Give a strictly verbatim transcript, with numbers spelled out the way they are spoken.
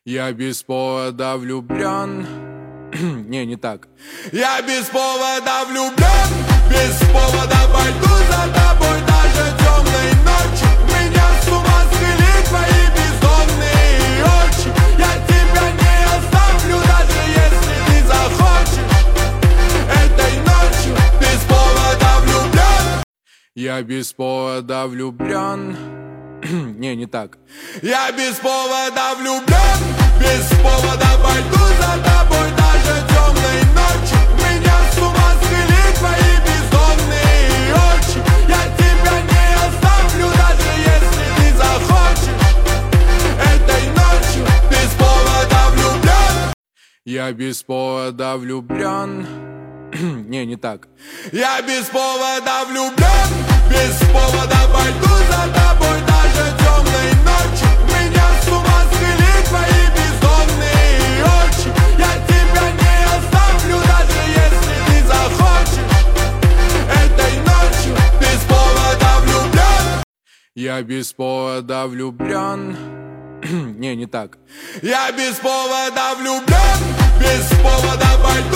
Я без повода влюблен. Не, не так. Я без повода влюблен, без повода пойду за тобой даже темной ночью. Меня с ума свели твои бездонные очи. Я тебя не оставлю, даже если ты захочешь. Этой ночью без повода влюблен. Я без повода влюблен. Не, не так. Я без повода влюблен, без повода пойду за тобой даже темной ночью. Меня с ума свели твои бездонные очи. Я тебя не оставлю, даже если ты захочешь. Этой ночью без повода влюблен. Я без повода влюблен. Не, не так. Я без повода влюблен, без повода пойду за тобой даже темной ночью. Меня с ума свели твои бездонные очи. Я тебя не оставлю, даже если ты захочешь. Этой ночью без повода влюблен. Я без повода влюблен. Не, не так. Я без повода влюблен, без повода пойду